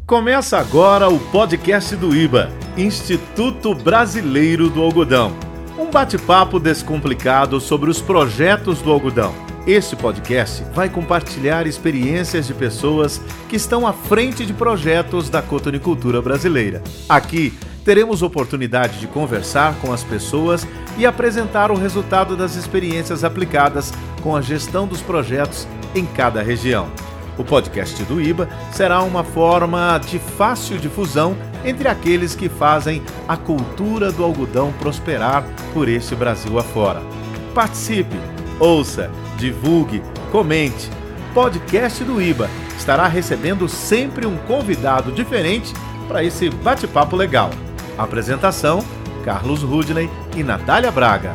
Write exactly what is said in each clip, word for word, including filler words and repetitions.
Começa agora o podcast do I B A, Instituto Brasileiro do Algodão. Um bate-papo descomplicado sobre os projetos do algodão. Este podcast vai compartilhar experiências de pessoas que estão à frente de projetos da cotonicultura brasileira. Aqui teremos oportunidade de conversar com as pessoas e apresentar o resultado das experiências aplicadas com a gestão dos projetos em cada região. O podcast do I B A será uma forma de fácil difusão entre aqueles que fazem a cultura do algodão prosperar por este Brasil afora. Participe, ouça, divulgue, comente. Podcast do I B A estará recebendo sempre um convidado diferente para esse bate-papo legal. Apresentação: Carlos Rudney e Natália Braga.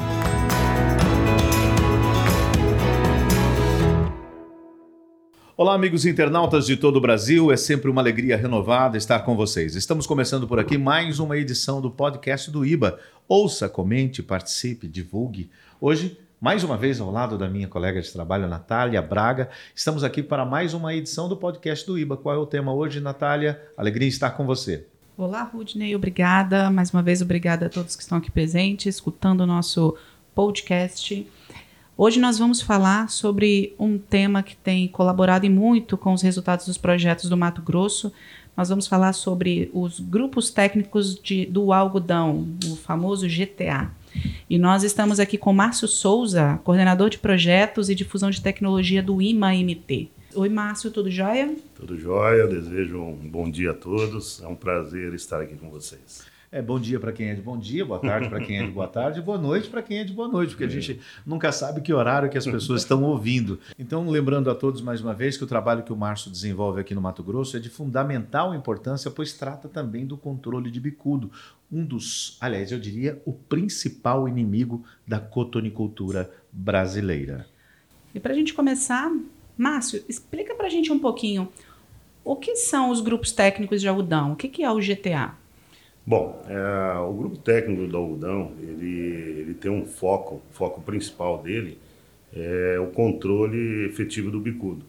Olá, amigos internautas de todo o Brasil, é sempre uma alegria renovada estar com vocês. Estamos começando por aqui mais uma edição do podcast do I B A. Ouça, comente, participe, divulgue. Hoje, mais uma vez, ao lado da minha colega de trabalho, Natália Braga, estamos aqui para mais uma edição do podcast do I B A. Qual é o tema hoje, Natália? Alegria estar com você. Olá, Rudney, obrigada. Mais uma vez, obrigada a todos que estão aqui presentes, escutando o nosso podcast. Hoje nós vamos falar sobre um tema que tem colaborado e muito com os resultados dos projetos do Mato Grosso. Nós vamos falar sobre os grupos técnicos de, do algodão, o famoso G T A. E nós estamos aqui com Márcio Souza, coordenador de projetos e difusão de tecnologia do I M A M T. Oi, Márcio, tudo jóia? Tudo jóia, desejo um bom dia a todos. É um prazer estar aqui com vocês. É bom dia para quem é de bom dia, boa tarde para quem é de boa tarde, boa noite para quem é de boa noite, porque a gente nunca sabe que horário que as pessoas estão ouvindo. Então, lembrando a todos mais uma vez que o trabalho que o Márcio desenvolve aqui no Mato Grosso é de fundamental importância, pois trata também do controle de bicudo, um dos, aliás, eu diria, o principal inimigo da cotonicultura brasileira. E para a gente começar, Márcio, explica para a gente um pouquinho o que são os grupos técnicos de algodão, o que, que é o G T A? Bom, é, o grupo técnico do algodão, ele, ele tem um foco, o foco principal dele é o controle efetivo do bicudo.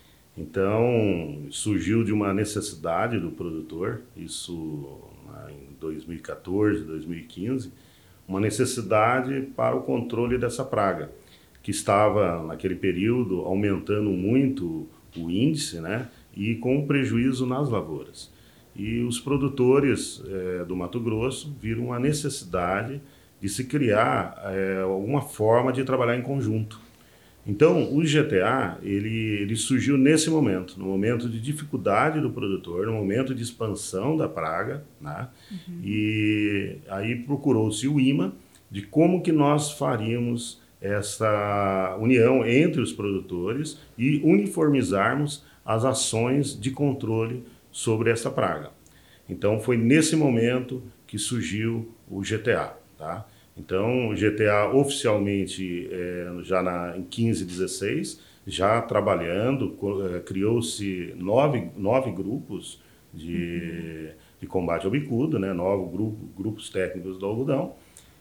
Então, surgiu de uma necessidade do produtor, isso em dois mil e quatorze, dois mil e quinze, uma necessidade para o controle dessa praga, que estava, naquele período, aumentando muito o índice, né, e com prejuízo nas lavouras. E os produtores é, do Mato Grosso viram a necessidade de se criar é, alguma forma de trabalhar em conjunto. Então, o G T A ele, ele surgiu nesse momento, no momento de dificuldade do produtor, no momento de expansão da praga, né? Uhum. E aí procurou-se o I M A de como que nós faríamos essa união entre os produtores e uniformizarmos as ações de controle sobre essa praga. Então, foi nesse momento que surgiu o G T A. Tá? Então, o G T A oficialmente, é, já na, em quinze, dezesseis, já trabalhando, é, criou-se nove, nove grupos de, de combate ao bicudo, né? nove grupo, grupos técnicos do algodão.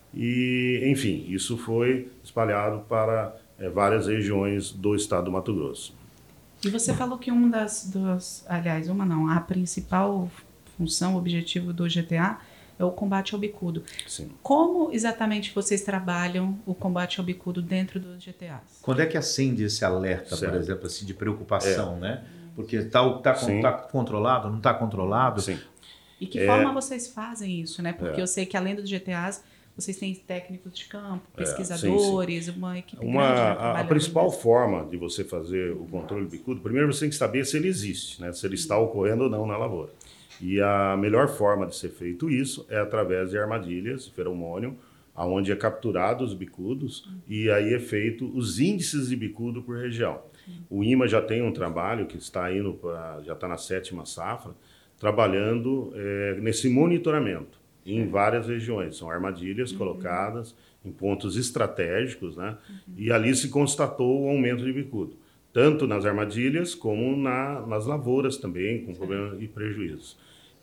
E, enfim, isso foi espalhado para é, várias regiões do estado do Mato Grosso. E você falou que uma das, das, aliás, uma não, a principal função, objetivo do G T A é o combate ao bicudo. Sim. Como exatamente vocês trabalham o combate ao bicudo dentro dos G T As? Quando é que acende esse alerta, certo, por exemplo, assim, de preocupação, é. né? Porque está tá, tá controlado, não está controlado? Sim. E que é. forma vocês fazem isso, né? Porque é. eu sei que além dos G T As, vocês têm técnicos de campo, pesquisadores, é, sim, sim. uma equipe uma, grande. A, a principal mesmo. forma de você fazer o controle do bicudo, primeiro você tem que saber se ele existe, né? Se ele está ocorrendo ou não na lavoura. E a melhor forma de ser feito isso é através de armadilhas, de feromônio, onde é capturado os bicudos uhum. e aí é feito os índices de bicudo por região. Uhum. O I M A já tem um trabalho que está indo pra, já está na sétima safra, trabalhando é, nesse monitoramento em várias regiões. São armadilhas uhum. colocadas em pontos estratégicos, né? Uhum. E ali se constatou o aumento de bicudo, tanto nas armadilhas como na, nas lavouras também, com problemas e prejuízos.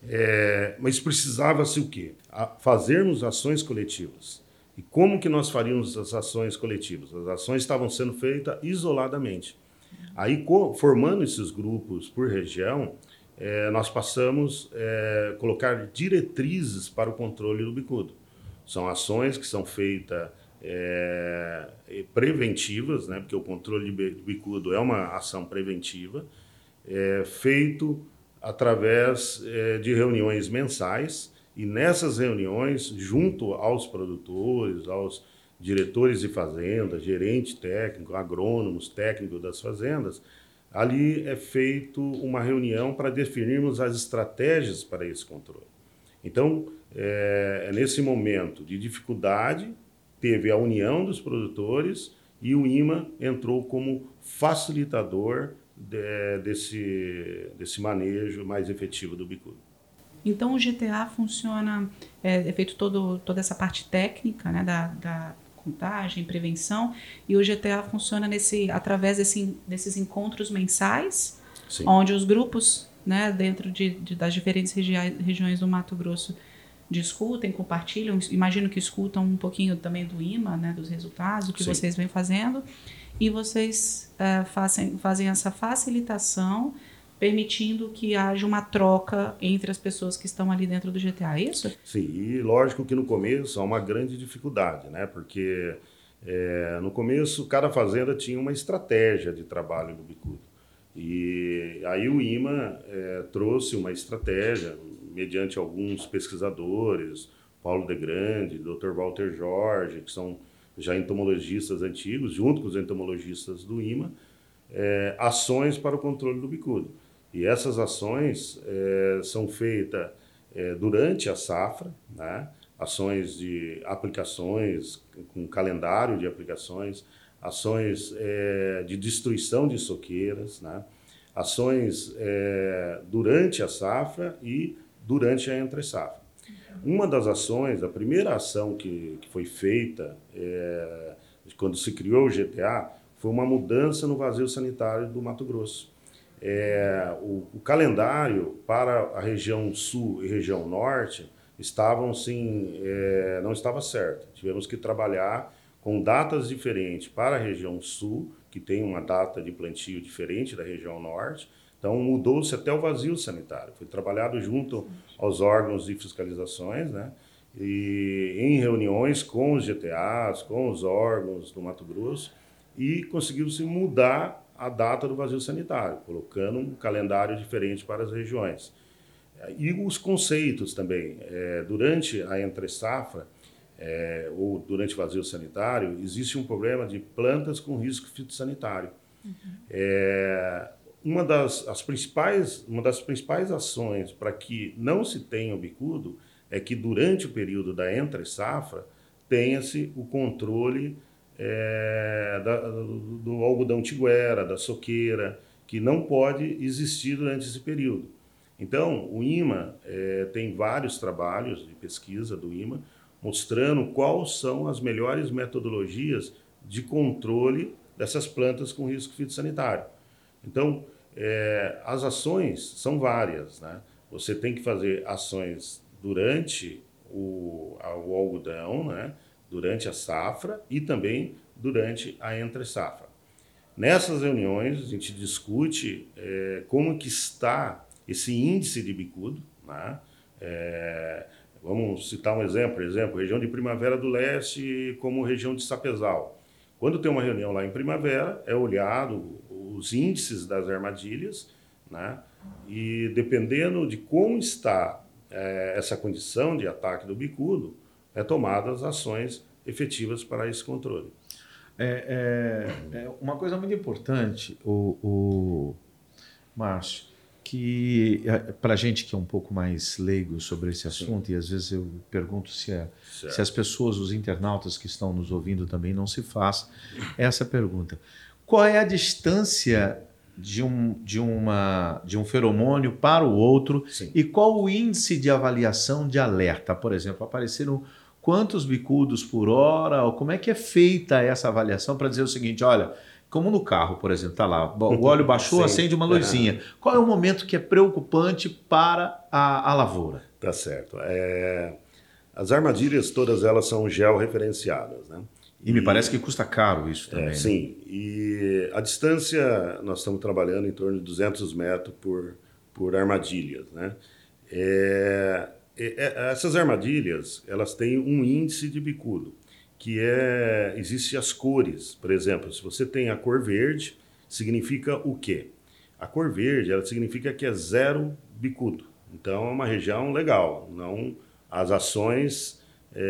É, mas precisava-se o quê? A fazermos ações coletivas. E como que nós faríamos as ações coletivas? As ações estavam sendo feitas isoladamente. Aí, formando esses grupos por região, é, nós passamos a é, colocar diretrizes para o controle do bicudo. São ações que são feitas é, preventivas, né, porque o controle de bicudo é uma ação preventiva, é, feito através é, de reuniões mensais, e nessas reuniões, junto aos produtores, aos diretores de fazenda, gerente técnico, agrônomos, técnicos das fazendas, ali é feito uma reunião para definirmos as estratégias para esse controle. Então, é, nesse momento de dificuldade, teve a união dos produtores e o I M A entrou como facilitador de, desse, desse manejo mais efetivo do bicudo. Então, o G T A funciona, é, é feito todo, toda essa parte técnica, né, da, da contagem, prevenção, e o G T A funciona nesse, através desse, desses encontros mensais, Sim. onde os grupos, né, dentro de, de, das diferentes regi regiões do Mato Grosso discutem, compartilham, imagino que escutam um pouquinho também do I M A, né, dos resultados, o que Sim. vocês vêm fazendo, e vocês uh, fazem, fazem essa facilitação, permitindo que haja uma troca entre as pessoas que estão ali dentro do G T A, é isso? Sim, e lógico que no começo há uma grande dificuldade, né? Porque é, no começo cada fazenda tinha uma estratégia de trabalho no bicudo. E aí o I M A é, trouxe uma estratégia, mediante alguns pesquisadores, Paulo de Grande, doutor Walter Jorge, que são já entomologistas antigos, junto com os entomologistas do I M A, é, ações para o controle do bicudo. E essas ações é, são feitas é, durante a safra, né? Ações de aplicações, com calendário de aplicações, ações é, de destruição de soqueiras, né? Ações é, durante a safra e durante a entre-safra. Uma das ações, a primeira ação que, que foi feita é, quando se criou o G T A, foi uma mudança no vazio sanitário do Mato Grosso. É, o, o calendário para a região sul e região norte estavam, sim, é, não estava certo. Tivemos que trabalhar com datas diferentes para a região sul, que tem uma data de plantio diferente da região norte. Então, mudou-se até o vazio sanitário. Foi trabalhado junto aos órgãos de fiscalizações, né? E em reuniões com os G T As, com os órgãos do Mato Grosso, e conseguiu-se mudar a data do vazio sanitário, colocando um calendário diferente para as regiões. E os conceitos também. É, durante a entre-safra, é, ou durante o vazio sanitário, existe um problema de plantas com risco fitossanitário. Uhum. É, uma, das, as principais, uma das principais ações para que não se tenha o bicudo é que durante o período da entre-safra tenha-se o controle É, da, do, do algodão tiguera, da soqueira, que não pode existir durante esse período. Então, o I M A é, tem vários trabalhos de pesquisa do I M A mostrando quais são as melhores metodologias de controle dessas plantas com risco fitossanitário. Então, é, as ações são várias, né? Você tem que fazer ações durante o, a, o algodão, né? Durante a safra e também durante a entre-safra. Nessas reuniões, a gente discute é, como que está esse índice de bicudo, né? É, vamos citar um exemplo, por exemplo, região de Primavera do Leste como região de Sapezal. Quando tem uma reunião lá em Primavera, é olhado os índices das armadilhas, né? E dependendo de como está é, essa condição de ataque do bicudo, é tomadas ações efetivas para esse controle. É, é, é uma coisa muito importante, o, o Márcio, que para a gente que é um pouco mais leigo sobre esse assunto, Sim. e às vezes eu pergunto se, é, se as pessoas, os internautas que estão nos ouvindo também não se faz essa pergunta. Qual é a distância de um, de uma, de um feromônio para o outro Sim. e qual o índice de avaliação de alerta? Por exemplo, apareceram quantos bicudos por hora, ou como é que é feita essa avaliação para dizer o seguinte, olha, como no carro, por exemplo, está lá, o óleo baixou, acende uma luzinha. É. Qual é o momento que é preocupante para a, a lavoura? Tá certo. É, as armadilhas, todas elas são georreferenciadas, né? E, e me parece que custa caro isso também. É, sim, e a distância, nós estamos trabalhando em torno de duzentos metros por, por armadilhas, né? É, é, essas armadilhas, elas têm um índice de bicudo, que é, existe as cores. Por exemplo, se você tem a cor verde, significa o quê? A cor verde, ela significa que é zero bicudo. Então, é uma região legal. Não, as ações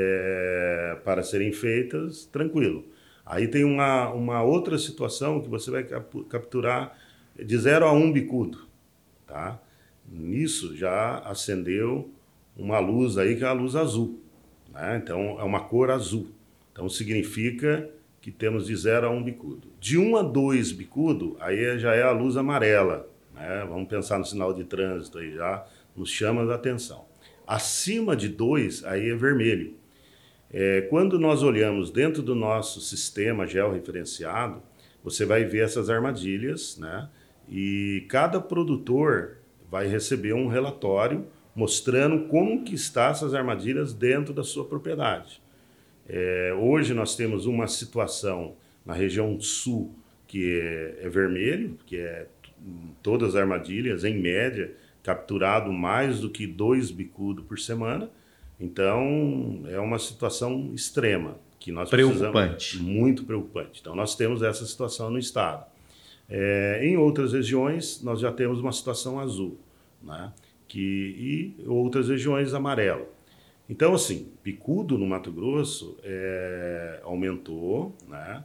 é, para serem feitas, tranquilo. Aí tem uma, uma outra situação que você vai capturar de zero a um bicudo. Tá? Nisso já acendeu uma luz aí que é a luz azul. Né? Então, é uma cor azul. Então, significa que temos de zero a um bicudo. De um a dois bicudo, aí já é a luz amarela. Né? Vamos pensar no sinal de trânsito aí, já nos chama a atenção. Acima de dois, aí é vermelho. É, quando nós olhamos dentro do nosso sistema georreferenciado, você vai ver essas armadilhas, né? E cada produtor vai receber um relatório mostrando como que estão essas armadilhas dentro da sua propriedade. É, hoje nós temos uma situação na região sul que é, é vermelho, que é todas as armadilhas, em média, capturado mais do que dois bicudos por semana. Então, é uma situação extrema, que nós preocupante. precisamos... Muito preocupante. Então, nós temos essa situação no estado. É, em outras regiões, nós já temos uma situação azul, né? que, e outras regiões amarelo. Então, assim, bicudo no Mato Grosso é, aumentou, né?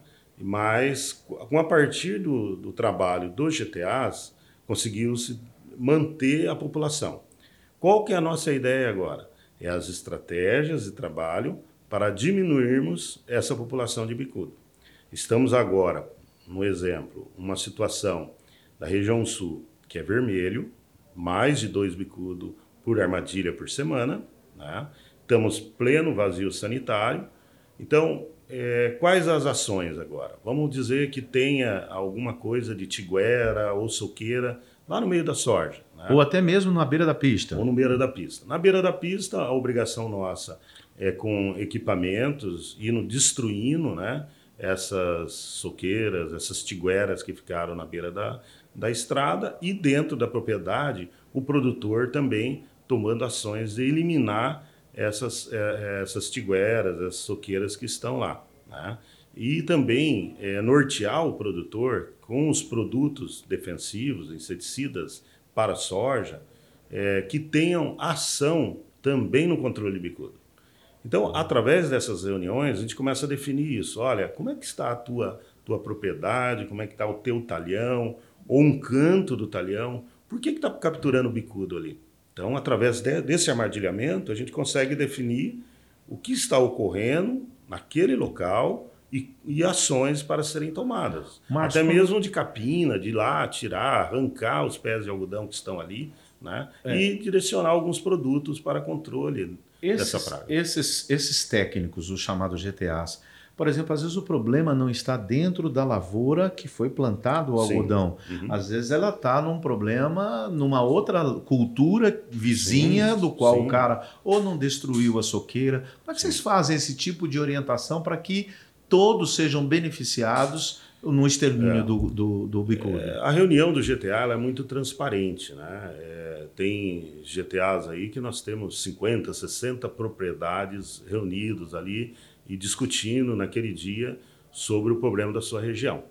Mas com a partir do, do trabalho dos G T As, conseguiu-se manter a população. Qual que é a nossa ideia agora? É as estratégias de trabalho para diminuirmos essa população de bicudo. Estamos agora, no exemplo, uma situação da região sul, que é vermelho, mais de dois bicudos por armadilha por semana, né? Estamos pleno vazio sanitário. Então, é, quais as ações agora? Vamos dizer que tenha alguma coisa de tiguera ou soqueira lá no meio da soja. Né? Ou até mesmo na beira da pista. Ou na beira da pista. Na beira da pista, a obrigação nossa é com equipamentos, indo destruindo, né, essas soqueiras, essas tigueras que ficaram na beira da, da estrada, e dentro da propriedade, o produtor também tomando ações de eliminar essas, essas tigueras, essas soqueiras que estão lá. Né? E também é, nortear o produtor com os produtos defensivos, inseticidas para a soja, é, que tenham ação também no controle bicudo. Então, através dessas reuniões, a gente começa a definir isso. Olha, como é que está a tua, tua propriedade, como é que está o teu talhão, ou um canto do talhão, por que está capturando bicudo ali? Então, através de, desse armadilhamento, a gente consegue definir o que está ocorrendo naquele local e, e ações para serem tomadas. Márcio, Até como... mesmo de capina, de ir lá, tirar, arrancar os pés de algodão que estão ali, né? É. E direcionar alguns produtos para controle esses, dessa praga. Esses, esses técnicos, os chamados G T As, por exemplo, às vezes o problema não está dentro da lavoura que foi plantado o algodão. Uhum. Às vezes ela está num problema, numa outra cultura vizinha, sim, do qual sim. o cara ou não destruiu a soqueira. Como é que sim. vocês fazem esse tipo de orientação para que todos sejam beneficiados no extermínio é. do, do, do bicudo? É, a reunião do G T A ela é muito transparente. Né? É, tem G T As aí que nós temos cinquenta, sessenta propriedades reunidos ali e discutindo naquele dia sobre o problema da sua região.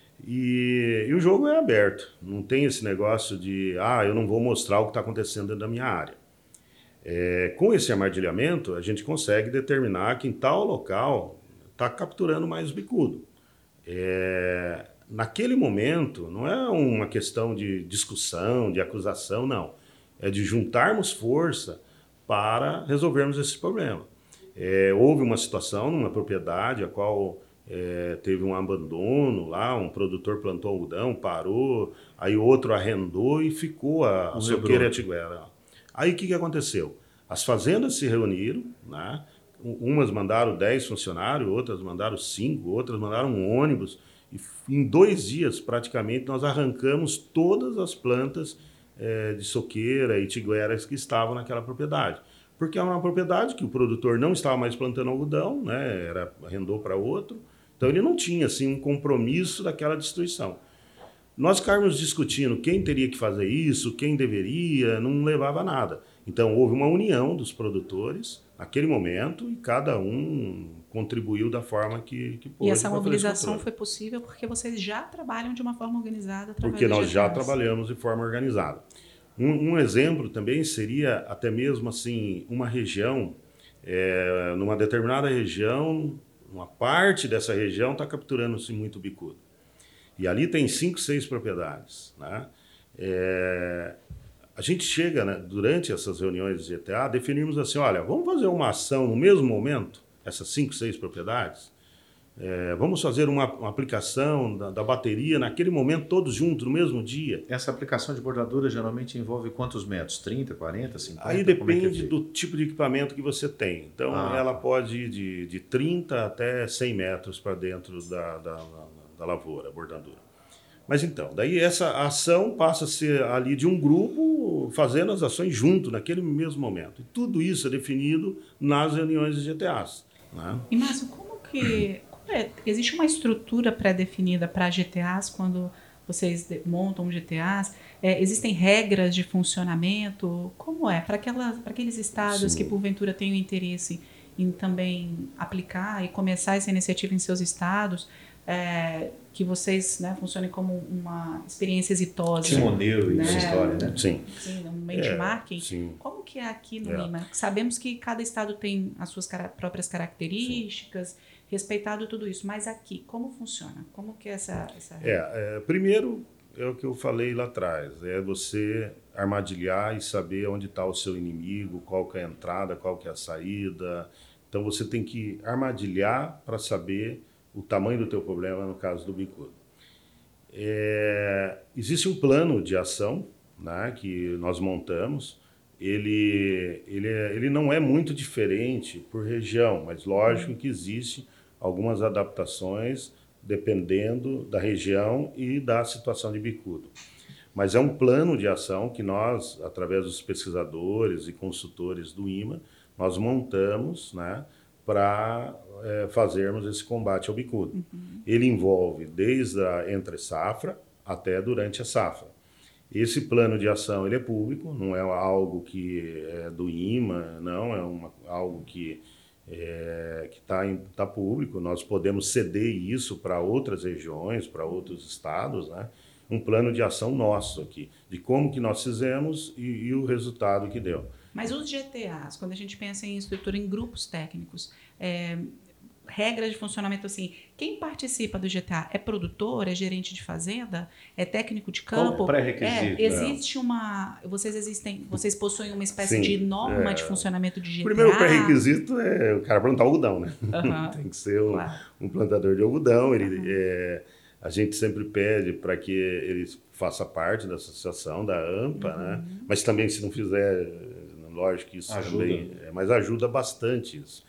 E, e o jogo é aberto, não tem esse negócio de, ah, eu não vou mostrar o que está acontecendo dentro da minha área. É, com esse armadilhamento, a gente consegue determinar que em tal local está capturando mais bicudo. É, naquele momento, não é uma questão de discussão, de acusação, não. É de juntarmos força para resolvermos esse problema. É, houve uma situação numa propriedade a qual é, teve um abandono lá, um produtor plantou algodão, parou, aí outro arrendou e ficou a, a soqueira e a tiguera. Aí o que, que aconteceu? As fazendas se reuniram, né? Umas mandaram dez funcionários, outras mandaram cinco, outras mandaram um ônibus, e em dois dias praticamente nós arrancamos todas as plantas é, de soqueira e tigueras que estavam naquela propriedade. Porque é uma propriedade que o produtor não estava mais plantando algodão, né? Era, arrendou para outro, então ele não tinha assim, um compromisso daquela destruição. nós ficarmos discutindo quem teria que fazer isso, quem deveria, não levava a nada. Então, houve uma união dos produtores naquele momento e cada um contribuiu da forma que, que pôde. E essa mobilização foi possível porque vocês já trabalham de uma forma organizada através Porque nós de já trabalhamos de forma organizada. Um, um exemplo também seria até mesmo assim, uma região, é, numa determinada região, uma parte dessa região está capturando-se muito bicudo. E ali tem cinco, seis propriedades, né? É, a gente chega, né, durante essas reuniões de G T A, definirmos assim, olha, vamos fazer uma ação no mesmo momento, essas cinco, seis propriedades, é, vamos fazer uma, uma aplicação da, da bateria naquele momento, todos juntos, no mesmo dia. Essa aplicação de bordadura geralmente envolve quantos metros? trinta, quarenta, cinquenta? Aí depende é do tipo de equipamento que você tem. Então, ah. ela pode ir de, de trinta até cem metros para dentro da, da, da, da lavoura, bordadura. Mas então, daí essa ação passa a ser ali de um grupo fazendo as ações junto, naquele mesmo momento. E tudo isso é definido nas reuniões de G T As. Né? E, Márcio, como que... Como é, existe uma estrutura pré-definida para G T As quando vocês montam G T As? É, existem regras de funcionamento? Como é? Para aqueles estados Sim. que, porventura, tenham interesse em também aplicar e começar essa iniciativa em seus estados... É, que vocês, né, funcionem como uma experiência exitosa. Timoneiro né? Essa história, né? Sim. Sim, um benchmarking. É, sim. Como que é aqui no É. Lima? Sabemos que cada estado tem as suas cara- próprias características, sim. respeitado tudo isso, mas aqui, como funciona? Como que é essa... essa... É, é, primeiro, é o que eu falei lá atrás, é você armadilhar e saber onde está o seu inimigo, qual que é a entrada, qual que é a saída. Então, você tem que armadilhar para saber o tamanho do teu problema no caso do bicudo. É, existe um plano de ação, né, que nós montamos. Ele, ele, é, ele não é muito diferente por região, mas lógico que existe algumas adaptações dependendo da região e da situação de bicudo. Mas é um plano de ação que nós, através dos pesquisadores e consultores do I M A, nós montamos, né, para é, fazermos esse combate ao bicudo. Uhum. Ele envolve desde a entre-safra até durante a safra. Esse plano de ação ele é público, não é algo que é do I M A, não, é uma, algo que é, está tá público. Nós podemos ceder isso para outras regiões, para outros estados, né? Um plano de ação nosso aqui, de como que nós fizemos e, e o resultado que deu. Mas os G T As, quando a gente pensa em estrutura em grupos técnicos, é, regras de funcionamento assim, quem participa do G T A é produtor, é gerente de fazenda, é técnico de campo? Qual pré-requisito? É, existe uma... Vocês existem, vocês possuem uma espécie Sim, de norma é, de funcionamento de G T A? O primeiro pré-requisito é o cara plantar algodão, né? Uhum, Tem que ser um, claro. um plantador de algodão. Ele, uhum. é, a gente sempre pede para que ele faça parte da associação, da AMPA, uhum. né? Mas também se não fizer... Lógico que isso ajuda. também, é, mas ajuda bastante isso.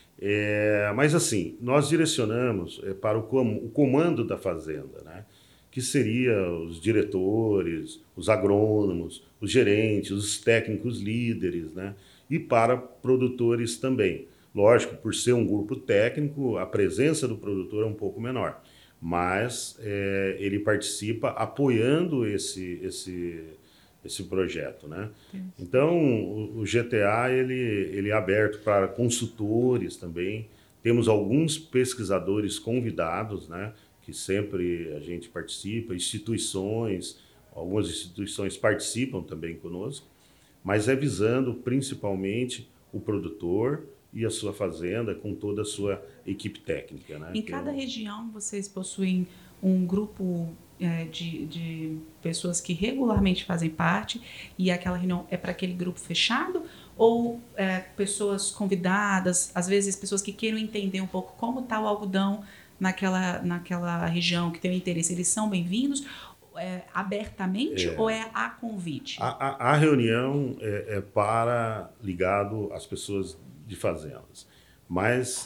É, mas assim, nós direcionamos é, para o, com, o comando da fazenda, né? Que seria os diretores, os agrônomos, os gerentes, os técnicos líderes, né? E para produtores também. Lógico, por ser um grupo técnico, a presença do produtor é um pouco menor, mas é, ele participa apoiando esse... esse esse projeto, né? Então, o, o G T A, ele, ele é aberto para consultores também. Temos alguns pesquisadores convidados, né? Que sempre a gente participa, instituições, algumas instituições participam também conosco, mas é visando principalmente o produtor e a sua fazenda com toda a sua equipe técnica, né? Em cada é... região, vocês possuem um grupo... É, de, de pessoas que regularmente fazem parte e aquela reunião é para aquele grupo fechado ou é, pessoas convidadas, às vezes pessoas que queiram entender um pouco como está o algodão naquela, naquela região, que tem interesse, eles são bem-vindos é, abertamente é, ou é a convite? A, a, a reunião é, é para ligado às pessoas de fazendas, mas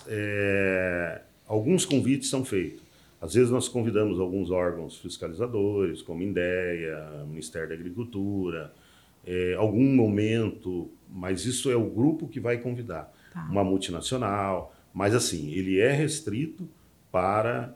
é, alguns convites são feitos. Às vezes nós convidamos alguns órgãos fiscalizadores, como INDEA, Ministério da Agricultura, é, algum momento, mas isso é o grupo que vai convidar. Tá. Uma multinacional, mas assim, ele é restrito para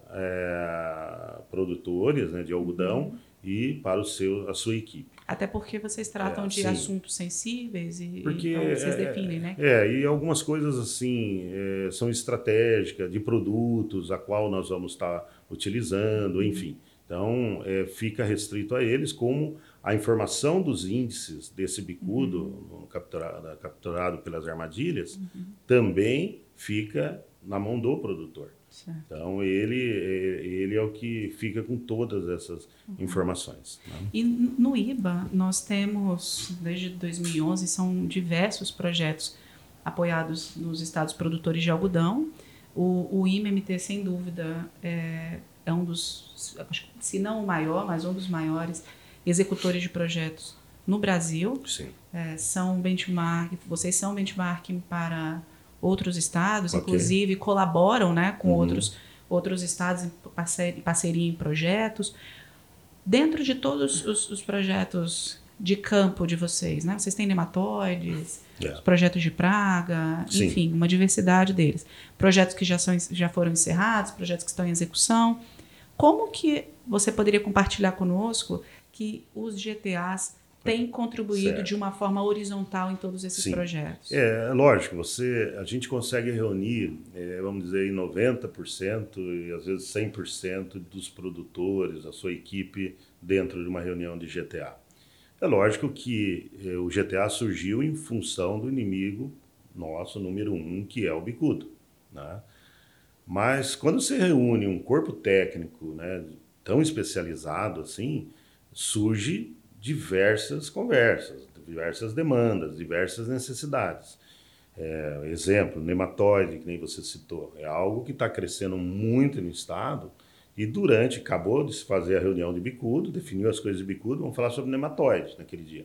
é, produtores, né, de algodão uhum. e para o seu, a sua equipe. Até porque vocês tratam é, de sim. assuntos sensíveis e porque, então vocês é, definem, né? É, e algumas coisas assim é, são estratégicas de produtos a qual nós vamos estar utilizando, uhum. enfim. Então, é, fica restrito a eles, como a informação dos índices desse bicudo uhum. capturado, capturado pelas armadilhas uhum. também fica na mão do produtor. Certo. Então, ele, ele é o que fica com todas essas uhum. informações. Né? E no I B A, nós temos, desde dois mil e onze, são diversos projetos apoiados nos estados produtores de algodão. O, o I M M T, sem dúvida, é, é um dos, se não o maior, mas um dos maiores executores de projetos no Brasil. Sim. É, são benchmark, vocês são benchmarking para outros estados, okay. inclusive colaboram, né, com uhum. outros, outros estados em parceria, parceria em projetos. Dentro de todos os, os projetos de campo de vocês, né, vocês têm nematóides, yeah. os projetos de praga, Sim. enfim, uma diversidade deles. Projetos que já, são, já foram encerrados, projetos que estão em execução. Como que você poderia compartilhar conosco que os G T As têm contribuído certo. De uma forma horizontal em todos esses Sim. projetos? É, lógico, você, a gente consegue reunir, é, vamos dizer, em noventa por cento e às vezes cem por cento dos produtores, a sua equipe, dentro de uma reunião de G T A. É lógico que é, o G T A surgiu em função do inimigo nosso, número um, que é o bicudo, né? Mas quando você reúne um corpo técnico, né, tão especializado assim, surge diversas conversas, diversas demandas, diversas necessidades. É, exemplo, nematóide, que nem você citou, é algo que está crescendo muito no estado e durante, acabou de se fazer a reunião de bicudo, definiu as coisas de bicudo, vamos falar sobre nematóide naquele dia.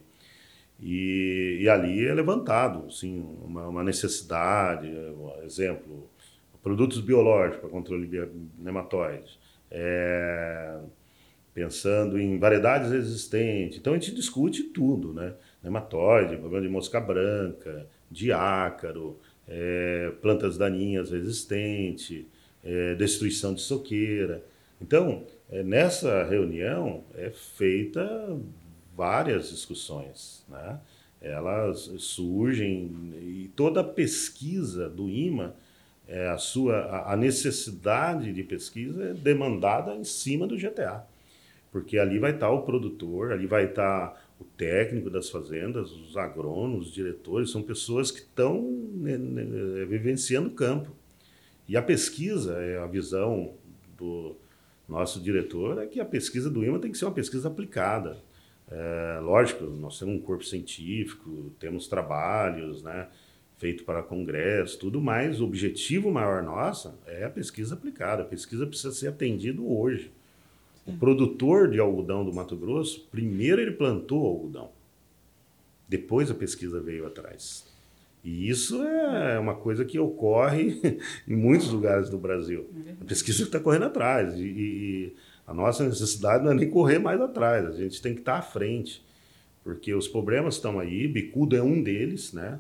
E, e ali é levantado assim, uma, uma necessidade, exemplo, produtos biológicos para controle de nematóides, é, pensando em variedades existentes. Então a gente discute tudo, né? Nematóide, problema de mosca branca, de ácaro, é, plantas daninhas resistentes, é, destruição de soqueira. Então, é, nessa reunião é feita várias discussões, né? Elas surgem e toda a pesquisa do I M A, é, a, sua, a necessidade de pesquisa é demandada em cima do G T A. Porque ali vai estar o produtor, ali vai estar o técnico das fazendas, os agrônomos, os diretores, são pessoas que estão né, né, vivenciando o campo. E a pesquisa, a visão do nosso diretor é que a pesquisa do I M A tem que ser uma pesquisa aplicada. É, lógico, nós temos um corpo científico, temos trabalhos, né, feito para congresso, tudo mais. O objetivo maior nosso é a pesquisa aplicada. A pesquisa precisa ser atendida hoje. O produtor de algodão do Mato Grosso, primeiro ele plantou o algodão, depois a pesquisa veio atrás. E isso é uma coisa que ocorre em muitos lugares do Brasil. A pesquisa está correndo atrás e, e a nossa necessidade não é nem correr mais atrás, a gente tem que estar à frente, porque os problemas estão aí, bicudo é um deles, né?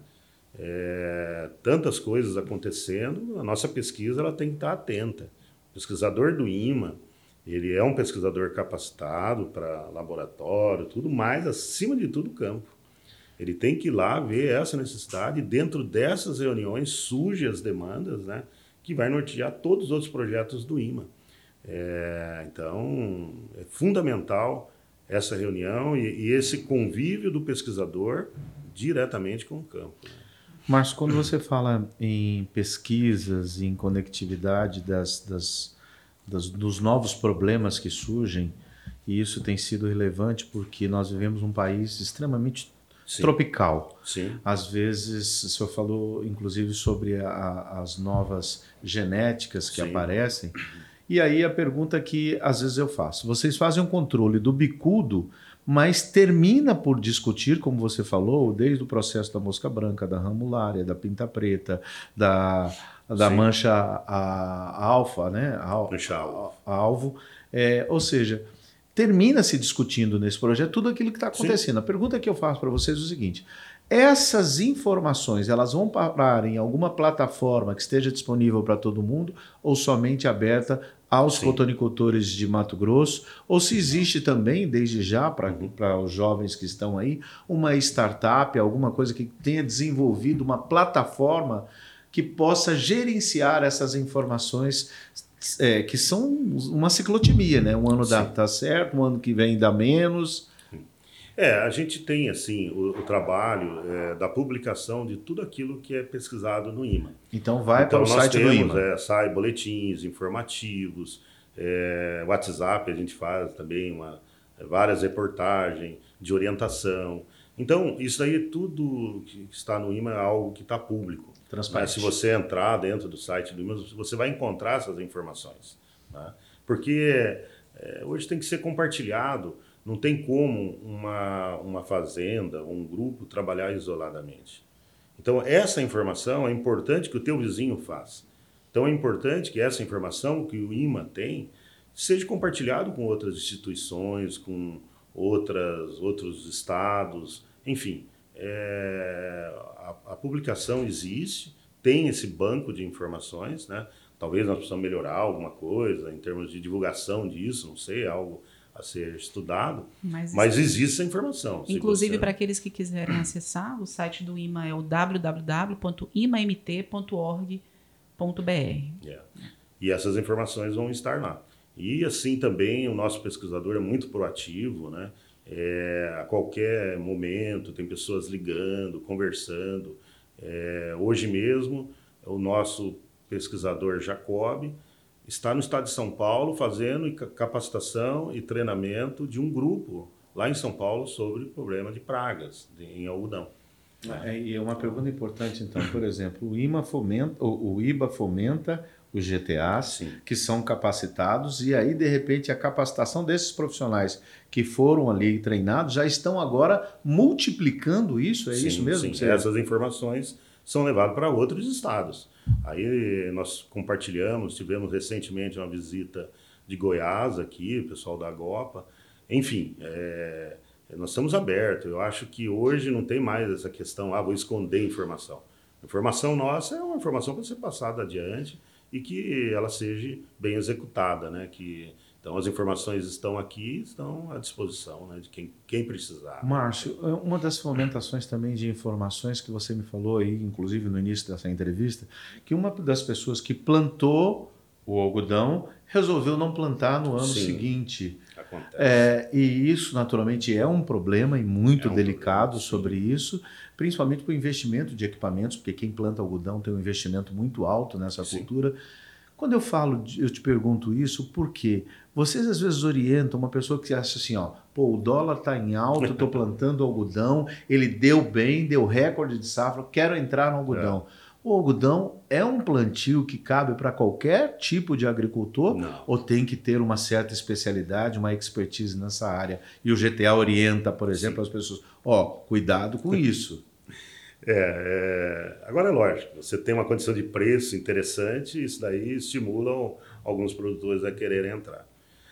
É, tantas coisas acontecendo, a nossa pesquisa ela tem que estar atenta. O pesquisador do I M A, ele é um pesquisador capacitado para laboratório, tudo mais, acima de tudo, campo. Ele tem que ir lá ver essa necessidade e dentro dessas reuniões surgem as demandas, né, que vai nortear todos os outros projetos do I M A. É, então, é fundamental essa reunião e, e esse convívio do pesquisador diretamente com o campo. Né? Márcio, quando você fala em pesquisas, em conectividade das, das, das, dos novos problemas que surgem, e isso tem sido relevante porque nós vivemos um país extremamente Sim. tropical. Sim. Às vezes, o senhor falou, inclusive, sobre a, as novas genéticas que Sim. aparecem. E aí a pergunta que às vezes eu faço. Vocês fazem um controle do bicudo, mas termina por discutir, como você falou, desde o processo da mosca branca, da ramulária, da pinta preta, da, da mancha a, a alfa, né? A, mancha alvo. A, a alvo. É, ou seja, termina se discutindo nesse projeto tudo aquilo que está acontecendo. Sim. A pergunta que eu faço para vocês é o seguinte, Essas informações, elas vão parar em alguma plataforma que esteja disponível para todo mundo ou somente aberta aos Sim. cotonicultores de Mato Grosso? Ou se existe também, desde já, para uhum. os jovens que estão aí, uma startup, alguma coisa que tenha desenvolvido uma plataforma que possa gerenciar essas informações é, que são uma ciclotimia, né? Um ano dá, dá certo, um ano que vem dá menos... É, a gente tem assim o, o trabalho é, da publicação de tudo aquilo que é pesquisado no I M A. Então vai então, para o site temos, do I M A. É, sai boletins informativos, é, WhatsApp a gente faz também uma, várias reportagens de orientação. Então isso aí tudo que está no I M A é algo que está público. Transparente. Né? Se você entrar dentro do site do I M A, você vai encontrar essas informações. Né? Porque é, hoje tem que ser compartilhado. Não tem como uma, uma fazenda, um grupo trabalhar isoladamente. Então, essa informação é importante que o teu vizinho faça. Então, é importante que essa informação que o I M A tem seja compartilhado com outras instituições, com outras, outros estados, enfim. É, a, a publicação existe, tem esse banco de informações, né? Talvez nós possamos melhorar alguma coisa em termos de divulgação disso, não sei, algo a ser estudado, mas, mas existe essa informação. Inclusive, você... para aqueles que quiserem acessar, o site do I M A é o w w w ponto i m a m t ponto org ponto b r. Yeah. E essas informações vão estar lá. E assim também o nosso pesquisador é muito proativo, né? É, a qualquer momento tem pessoas ligando, conversando. É, hoje mesmo, o nosso pesquisador Jacob está no estado de São Paulo fazendo capacitação e treinamento de um grupo lá em São Paulo sobre o problema de pragas de, em algodão. É, e é uma pergunta importante, então, por exemplo, o I M A fomenta, o, o I B A fomenta os G T As, Sim. que são capacitados, e aí, de repente, a capacitação desses profissionais que foram ali treinados já estão agora multiplicando isso, é sim, isso mesmo? Sim, essas informações são levadas para outros estados. Aí nós compartilhamos, tivemos recentemente uma visita de Goiás aqui, o pessoal da Agopa. Enfim, é, nós estamos abertos. Eu acho que hoje não tem mais essa questão, ah, vou esconder informação. A informação nossa é uma informação para ser passada adiante e que ela seja bem executada, né? Que, então as informações estão aqui, estão à disposição, né, de quem, quem precisar. Márcio, uma das fomentações também de informações que você me falou aí, inclusive no início dessa entrevista, que uma das pessoas que plantou o algodão resolveu não plantar no ano Sim, seguinte. Acontece. É, e isso, naturalmente, é um problema e muito é um delicado problema, sobre isso, principalmente para o investimento de equipamentos, porque quem planta algodão tem um investimento muito alto nessa Sim. cultura. Quando eu falo, eu te pergunto isso, por quê? Vocês às vezes orientam uma pessoa que acha assim, ó, pô, o dólar está em alta, eu estou plantando algodão, ele deu bem, deu recorde de safra, quero entrar no algodão. É. O algodão é um plantio que cabe para qualquer tipo de agricultor Não. ou tem que ter uma certa especialidade, uma expertise nessa área? E o G T A orienta, por exemplo, Sim. as pessoas, ó, cuidado com isso. É, é, agora é lógico, você tem uma condição de preço interessante, isso daí estimula alguns produtores a quererem entrar.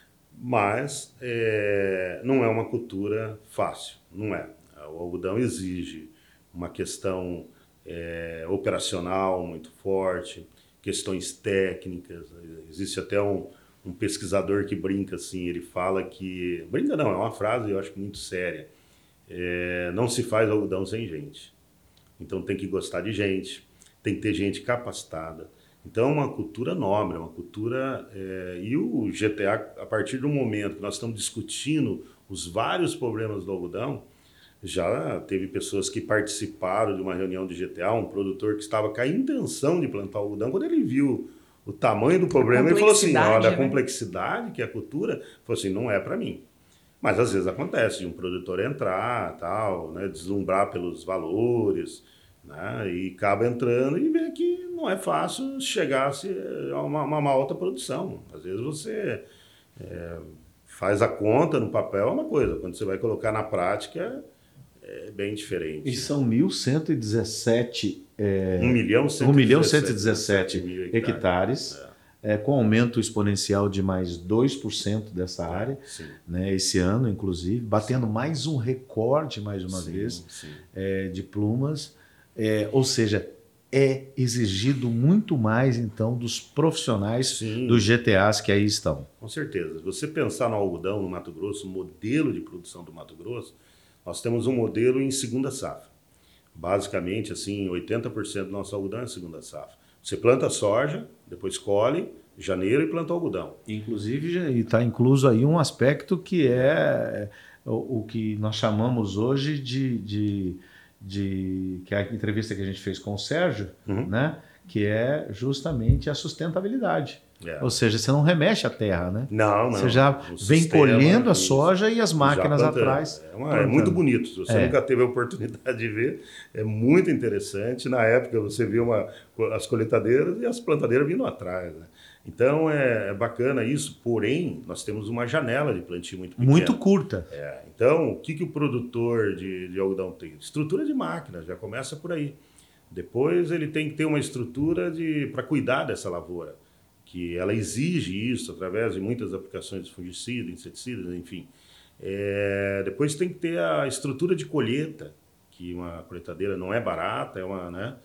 Mas é, não é uma cultura fácil, não é. O algodão exige uma questão é, operacional muito forte, questões técnicas. Existe até um, um pesquisador que brinca assim, ele fala que... Brinca não, é uma frase eu acho muito séria. É, não se faz algodão sem gente. Então tem que gostar de gente, tem que ter gente capacitada. Então é uma cultura nobre, é uma cultura... É, e o G T A, a partir do momento que nós estamos discutindo os vários problemas do algodão, já teve pessoas que participaram de uma reunião de G T A, um produtor que estava com a intenção de plantar algodão, quando ele viu o tamanho do problema, ele falou assim, olha, a complexidade que é a cultura, falou assim, não é para mim. Mas às vezes acontece de um produtor entrar, tal, né, deslumbrar pelos valores, né, e acaba entrando e vê que não é fácil chegar a uma, uma, uma alta produção. Às vezes você é, faz a conta no papel, é uma coisa, quando você vai colocar na prática é bem diferente. E são mil cento e dezessete... É, um milhão cento e dezessete hectares. hectares. É. é, com aumento exponencial de mais dois por cento dessa área, né, esse ano, inclusive, batendo sim. mais um recorde, mais uma sim, vez, sim. É, de plumas. É, ou seja, é exigido muito mais, então, dos profissionais sim. dos G T As que aí estão. Com certeza. Se você pensar no algodão no Mato Grosso, o modelo de produção do Mato Grosso, nós temos um modelo em segunda safra. Basicamente, assim, oitenta por cento do nosso algodão é segunda safra. Você planta soja, depois colhe, janeiro e planta algodão. Inclusive, está incluso aí um aspecto que é o, o que nós chamamos hoje de, de, de... que é a entrevista que a gente fez com o Sérgio, uhum. né? Que é justamente a sustentabilidade. É. Ou seja, você não remexe a terra, né? Não, não. Você já vem colhendo a soja e as máquinas atrás. É, uma, é muito bonito. Se você é. nunca teve a oportunidade de ver, é muito interessante. Na época você viu uma, as coletadeiras e as plantadeiras vindo atrás, né? Então é, é bacana isso, porém nós temos uma janela de plantio muito pequena. Muito curta. É, então o que, que o produtor de, de algodão tem? Estrutura de máquina, já começa por aí. Depois ele tem que ter uma estrutura de, para cuidar dessa lavoura, que ela exige isso através de muitas aplicações de fungicida, inseticidas, enfim. É, depois tem que ter a estrutura de colheita, que uma colheitadeira não é barata, é uma, né?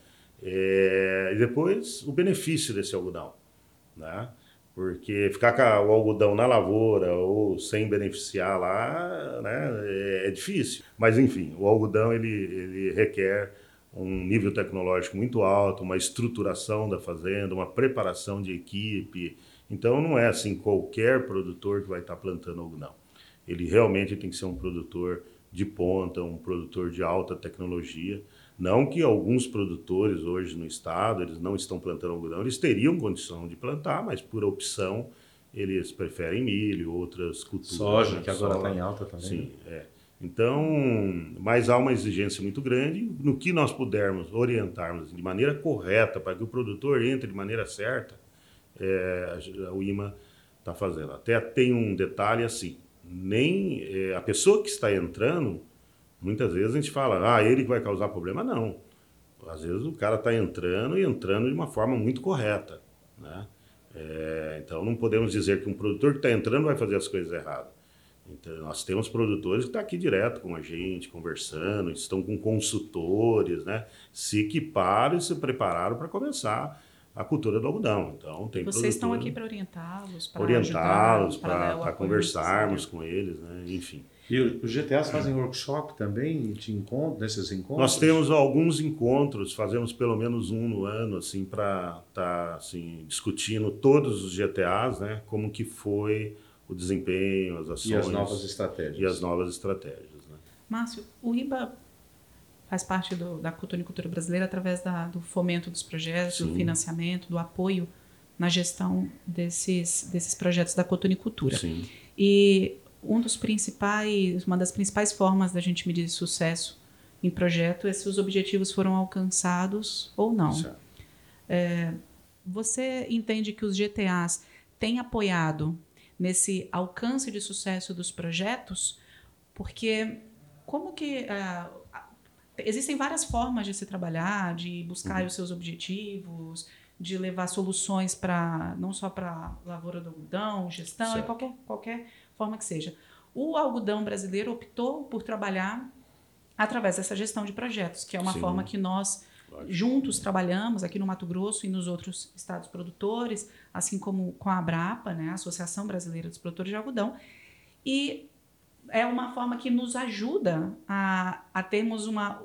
É, e depois o benefício desse algodão, né? Porque ficar com o algodão na lavoura ou sem beneficiar lá, né, é, é difícil. Mas enfim, o algodão ele, ele requer um nível tecnológico muito alto, uma estruturação da fazenda, uma preparação de equipe. Então não é assim qualquer produtor que vai estar plantando algodão. Ele realmente tem que ser um produtor de ponta, um produtor de alta tecnologia. Não que alguns produtores hoje no estado, eles não estão plantando algodão, eles teriam condição de plantar, mas por opção eles preferem milho, outras culturas. Soja, né? Que agora está em alta também. Sim, é. Então, mas há uma exigência muito grande no que nós pudermos orientarmos de maneira correta para que o produtor entre de maneira certa, é, o I M A está fazendo. Até tem um detalhe assim, nem é, a pessoa que está entrando, muitas vezes a gente fala, ah, ele que vai causar problema. Não. Às vezes o cara está entrando e entrando de uma forma muito correta, né? É, então não podemos dizer que um produtor que está entrando vai fazer as coisas erradas. Então, nós temos produtores que estão aqui direto com a gente, conversando, estão com consultores, né? Se equiparam e se prepararam para começar a cultura do algodão. Então, tem Vocês estão aqui para orientá-los, para orientá-los, para conversarmos com eles, né? Enfim. E os G T As fazem workshop também, te encontro, nesses encontros? Nós temos alguns encontros, fazemos pelo menos um no ano, assim, para estar tá, assim, discutindo todos os G T As, né? Como que foi o desempenho, as ações. E as novas estratégias. E as novas estratégias. Né? Márcio, o I B A faz parte do, da cotonicultura brasileira através da, do fomento dos projetos, Sim. do financiamento, do apoio na gestão desses, desses projetos da cotonicultura. Sim. E um dos principais, uma das principais formas da gente medir sucesso em projeto é se os objetivos foram alcançados ou não. É, você entende que os G T As têm apoiado nesse alcance de sucesso dos projetos? Porque como que... Uh, existem várias formas de se trabalhar, de buscar uhum. os seus objetivos, de levar soluções para não só para a lavoura do algodão, gestão, certo. E qualquer, qualquer forma que seja. O algodão brasileiro optou por trabalhar através dessa gestão de projetos, que é uma Sim. forma que nós Lógico. juntos trabalhamos aqui no Mato Grosso e nos outros estados produtores, assim como com a Abrapa, né, a Associação Brasileira dos Produtores de Algodão, e é uma forma que nos ajuda a, a termos uma,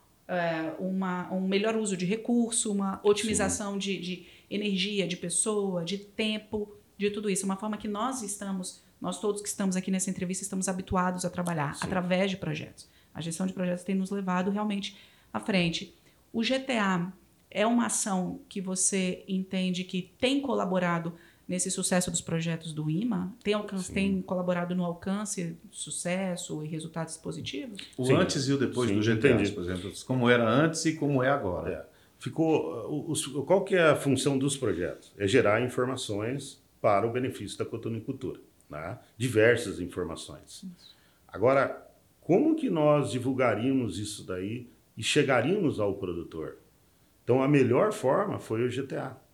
é, uma, um melhor uso de recurso, uma otimização de, de energia, de pessoa, de tempo, de tudo isso. É uma forma que nós estamos, nós todos que estamos aqui nessa entrevista, estamos habituados a trabalhar Sim. através de projetos. A gestão de projetos tem nos levado realmente à frente. O G T A é uma ação que você entende que tem colaborado nesse sucesso dos projetos do I M A? Tem, alcance, tem colaborado no alcance, sucesso e resultados positivos? O Sim. antes e o depois Sim, do G T A, entendi. Por exemplo, como era antes e como é agora. É. Ficou, os, qual que é a função dos projetos? É gerar informações para o benefício da cotonicultura, né? Diversas informações. Isso. Agora, como que nós divulgaríamos isso daí e chegaríamos ao produtor? Então, a melhor forma foi o G T A.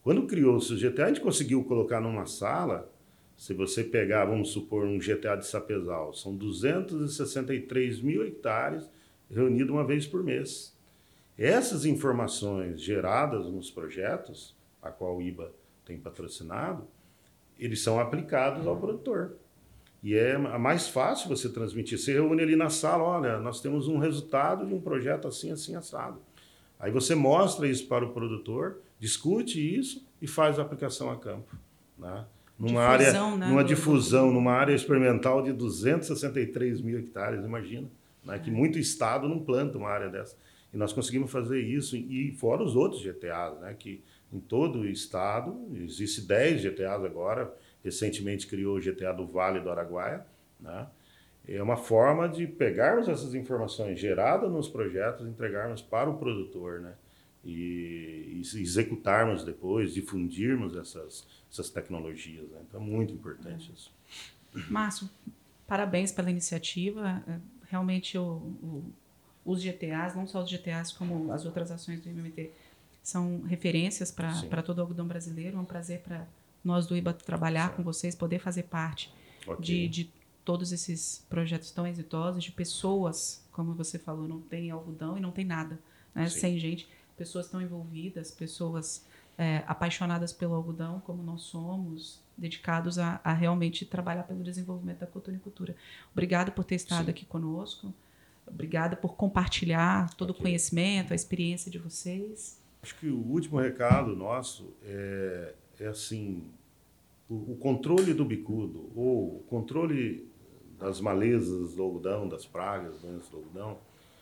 Quando criou-se o G T A, a gente conseguiu colocar numa sala, se você pegar, vamos supor, um G T A de Sapezal, são duzentos e sessenta e três mil hectares reunidos uma vez por mês. Essas informações geradas nos projetos, a qual o I B A tem patrocinado, eles são aplicados ao produtor. E é mais fácil você transmitir. Você reúne ali na sala, olha, nós temos um resultado de um projeto assim, assim, assado. Aí você mostra isso para o produtor, discute isso e faz a aplicação a campo. Né? Numa difusão, área, né, numa do... difusão, numa área experimental de duzentos e sessenta e três mil hectares, imagina. Né? Que muito estado não planta uma área dessa. E nós conseguimos fazer isso, e fora os outros G T As, né? Que em todo o estado, existe dez G T As agora, recentemente criou o G T A do Vale do Araguaia. Né? É uma forma de pegarmos essas informações geradas nos projetos e entregarmos para o produtor, né? E, e executarmos depois, difundirmos essas, essas tecnologias. Né? Então é muito importante isso. Márcio, parabéns pela iniciativa. Realmente o, o, os G T As, não só os G T As como as outras ações do I M T, são referências para todo o algodão brasileiro. É um prazer para nós do I B A trabalhar Sim. com vocês, poder fazer parte okay. de, de todos esses projetos tão exitosos, de pessoas, como você falou, não tem algodão e não tem nada, né? Sem gente, pessoas estão envolvidas, pessoas é, apaixonadas pelo algodão, como nós somos, dedicados a, a realmente trabalhar pelo desenvolvimento da cotonicultura. Obrigada por ter estado Sim. aqui conosco, obrigada por compartilhar todo okay. o conhecimento, a experiência de vocês. Acho que o último recado nosso é, é assim, o, o controle do bicudo, ou o controle das malezas do algodão, das pragas, doenças do algodão,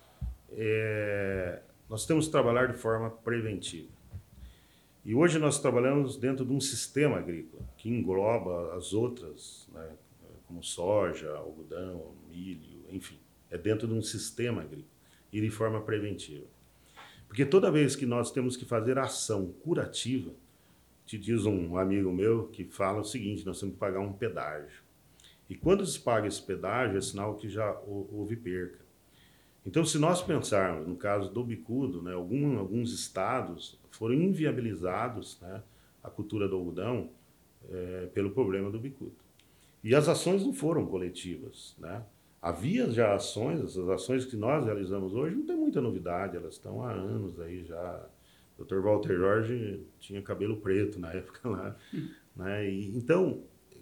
é, nós temos que trabalhar de forma preventiva. E hoje nós trabalhamos dentro de um sistema agrícola que engloba as outras, né, como soja, algodão, milho, enfim. É dentro de um sistema agrícola e de forma preventiva. Porque toda vez que nós temos que fazer ação curativa, te diz um amigo meu que fala o seguinte, nós temos que pagar um pedágio. E quando se paga esse pedágio, é sinal que já houve perca. Então, se nós pensarmos, no caso do bicudo, né, algum, alguns estados foram inviabilizados, né, a cultura do algodão é, pelo problema do bicudo. E as ações não foram coletivas. Né? Havia já ações, essas ações que nós realizamos hoje, não tem muita novidade, elas estão há anos aí já. O doutor Walter Jorge tinha cabelo preto na época lá. Né? E, então,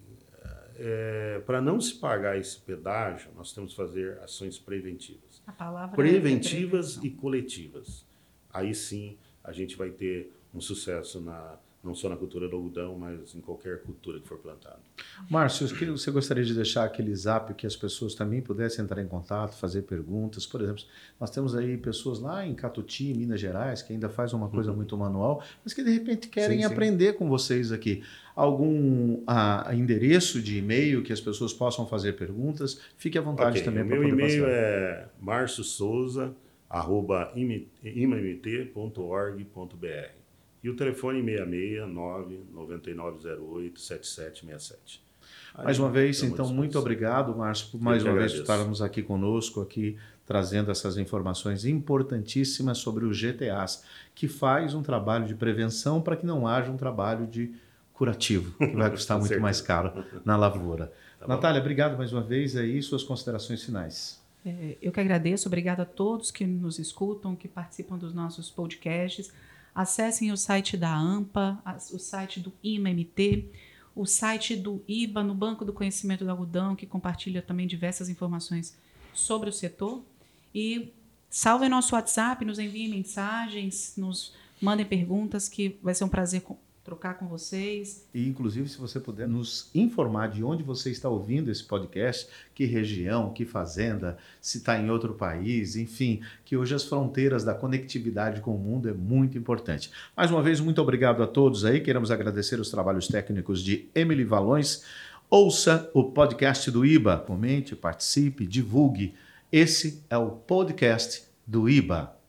é, para não se pagar esse pedágio, nós temos que fazer ações preventivas. A palavra preventivas é e coletivas. Aí sim a gente vai ter um sucesso na, não só na cultura do algodão, mas em qualquer cultura que for plantada. Márcio, você gostaria de deixar aquele zap que as pessoas também pudessem entrar em contato, fazer perguntas? Por exemplo, nós temos aí pessoas lá em Catuti, Minas Gerais, que ainda faz uma coisa uhum. muito manual, mas que de repente querem sim, aprender sim. com vocês aqui. Algum ah, endereço de e-mail que as pessoas possam fazer perguntas? Fique à vontade okay. também para poder passar. Meu e-mail é marcio souza arroba imamt ponto org ponto br. E o telefone seis seis nove, nove nove zero oito, sete sete seis sete. Aí, mais uma vez, então, muito obrigado, Márcio, por mais uma vez estarmos aqui conosco, aqui trazendo essas informações importantíssimas sobre os G T As, que faz um trabalho de prevenção para que não haja um trabalho de curativo, que vai custar muito mais caro na lavoura. Tá Natália, obrigado mais uma vez, aí suas considerações finais. É, eu que agradeço, obrigado a todos que nos escutam, que participam dos nossos podcasts. Acessem o site da AMPA, o site do I M M T, o site do I B A, no Banco do Conhecimento do Algodão, que compartilha também diversas informações sobre o setor. E salvem nosso WhatsApp, nos enviem mensagens, nos mandem perguntas, que vai ser um prazer trocar com vocês. E, inclusive, se você puder nos informar de onde você está ouvindo esse podcast, que região, que fazenda, se está em outro país, enfim, que hoje as fronteiras da conectividade com o mundo é muito importante. Mais uma vez, muito obrigado a todos aí. Queremos agradecer os trabalhos técnicos de Emily Valões. Ouça o podcast do I B A. Comente, participe, divulgue. Esse é o podcast do I B A.